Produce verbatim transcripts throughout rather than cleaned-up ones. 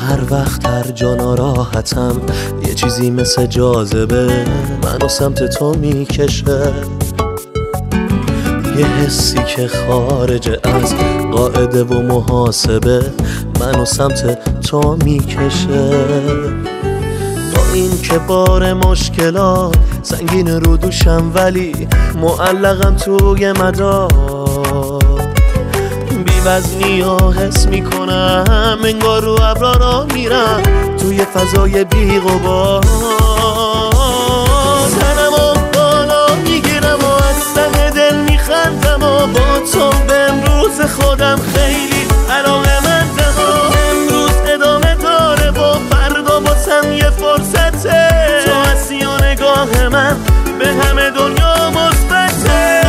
هر وقت هر جا ناراحتم یه چیزی مثل جاذبه منو سمت تو میکشه، یه حسی که خارج از قاعده و محاسبه منو سمت تو میکشه. با این که بار مشکلات سنگین رو دوشم ولی معلقم توی مدار، بی وزنی ها حس میکنم انگار رو ابرا را میرم توی فضای بی غبار. سرم و بالا میگیرم و از ته دل میخندم و با تو به امروز خودم خیلی علاقه مندم و امروز ادامه داره و فردا باسم یه فرصته، تو هستی و نگاه من به همه دنیا مثبته.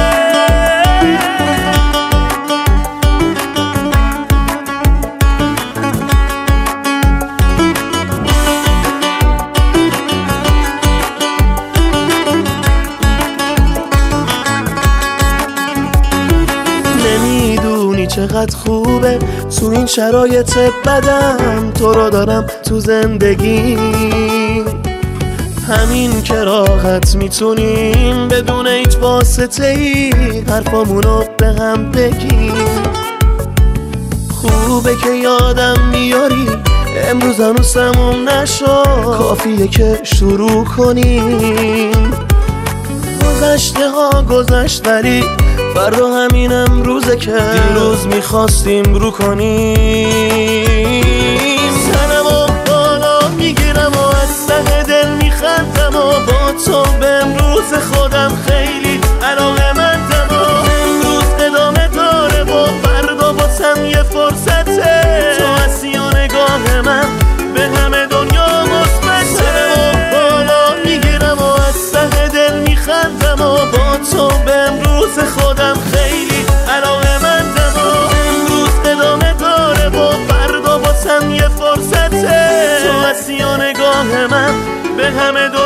نمیدونی چقدر خوبه تو این شرایط بدم تو رو دارم تو زندگی، همین که راحت میتونیم بدون هیچ واسطه ای حرفامونو به هم بگیم. خوبه که یادم میاری امروز هنوز تموم نشد، کافیه که شروع کنیم. گذشته ها گذشت ولی فردا همین امروزه که دیروز میخواستیم رو کنیم. سرم و بالا میگیرم و از ته دل میخندم و با تو به امروز خودم خیلی علاقه مندم و امروز ادامه داره و فردا باسم یه فرصته، تو هستی و نگاه من به همه دنیا مثبته. سرم و بالا میگیرم و از ته دل میخندم و با تو به امروز خودم خیلی علاقه مندم و امروز ادامه داره و فردا باسم یه فرصته، تو هستی و نگاه من به همه